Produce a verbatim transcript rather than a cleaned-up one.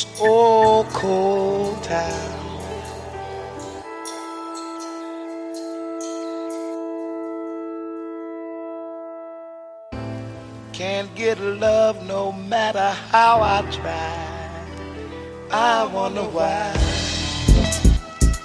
old cold town. Can't get love no matter how I try. I wonder why.